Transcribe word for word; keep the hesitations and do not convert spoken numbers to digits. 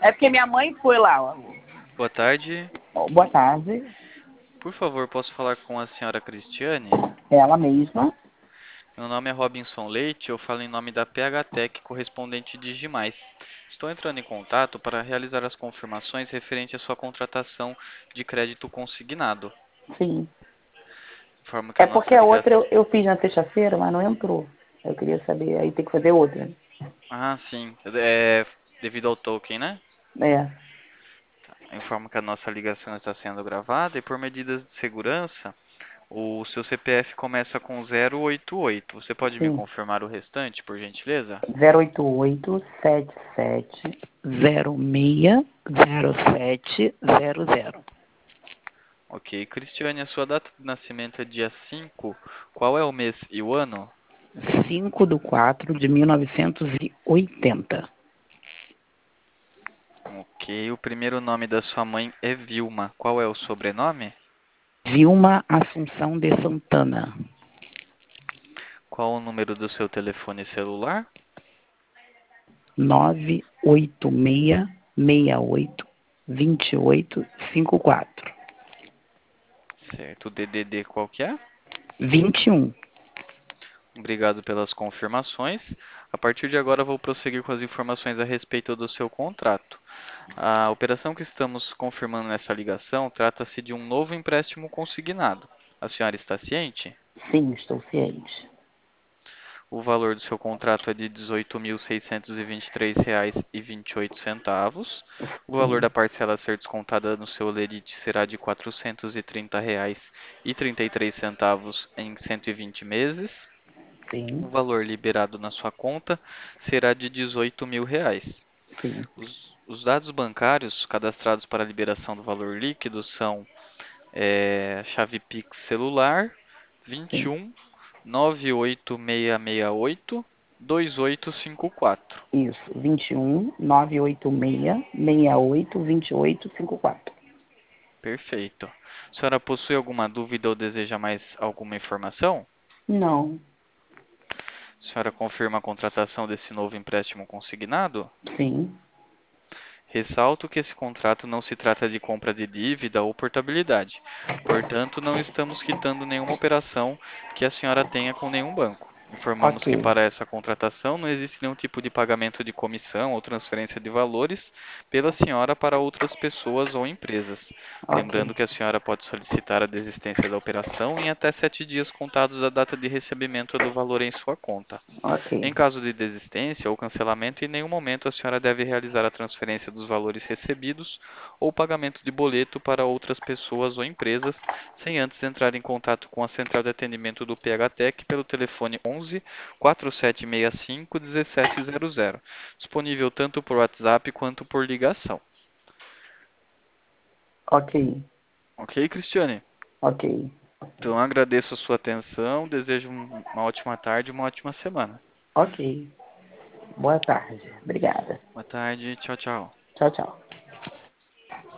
É porque minha mãe foi lá. Ó. Boa tarde. Ó, boa tarde. Por favor, posso falar com a senhora Cristiane? Ela mesma. Meu nome é Robinson Leite, eu falo em nome da P H Tech, correspondente de Digimais. Estou entrando em contato para realizar as confirmações referente à sua contratação de crédito consignado. Sim. Informo que É a porque nossa a outra ligação... eu, eu fiz na sexta-feira, mas não entrou. Eu queria saber, aí tem que fazer outra. Ah, sim. É devido ao token, né? É, Informo que a nossa ligação está sendo gravada e por medidas de segurança, o seu C P F começa com zero oito oito. Você pode me sim. confirmar o restante, por gentileza? zero oito oito sete sete zero seis zero sete zero zero. Ok. Cristiane, a sua data de nascimento é dia cinco. Qual é o mês e o ano? cinco de quatro de mil novecentos e oitenta. Ok. O primeiro nome da sua mãe é Vilma. Qual é o sobrenome? Vilma Assunção de Santana. Qual o número do seu telefone celular? nove oito seis seis oito dois oito cinco quatro. Certo. O D D D qual que é? vinte e um. Obrigado pelas confirmações. A partir de agora, vou prosseguir com as informações a respeito do seu contrato. A operação que estamos confirmando nessa ligação trata-se de um novo empréstimo consignado. A senhora está ciente? Sim, estou ciente. O valor do seu contrato é de dezoito mil seiscentos e vinte e três reais e vinte e oito centavos. O valor Sim, da parcela a ser descontada no seu lerite será de quatrocentos e trinta reais e trinta e três centavos em cento e vinte meses. O sim, valor liberado na sua conta será de dezoito mil reais. sim. Os, os dados bancários cadastrados para a liberação do valor líquido são é, chave Pix celular vinte e Sim. um nove oito seis seis oito dois oito cinco quatro. Isso. vinte e um nove oito seis seis oito dois oito cinco quatro. Perfeito. A senhora possui alguma dúvida ou deseja mais alguma informação? Não. A senhora confirma a contratação desse novo empréstimo consignado? Sim. Ressalto que esse contrato não se trata de compra de dívida ou portabilidade. Portanto, não estamos quitando nenhuma operação que a senhora tenha com nenhum banco. Informamos Ok. que para essa contratação não existe nenhum tipo de pagamento de comissão ou transferência de valores pela senhora para outras pessoas ou empresas. Ok. Lembrando que a senhora pode solicitar a desistência da operação em até sete dias contados da data de recebimento do valor em sua conta. Ok. Em caso de desistência ou cancelamento, em nenhum momento a senhora deve realizar a transferência dos valores recebidos ou pagamento de boleto para outras pessoas ou empresas, sem antes entrar em contato com a central de atendimento do P H Tech pelo telefone onze, quatro sete seis cinco, um sete zero zero, disponível tanto por WhatsApp quanto por ligação. Ok. Ok, Cristiane? Ok. Então agradeço a sua atenção, desejo um- uma ótima tarde e uma ótima semana. Ok. Boa tarde. Obrigada. Boa tarde, tchau, tchau. Tchau, tchau.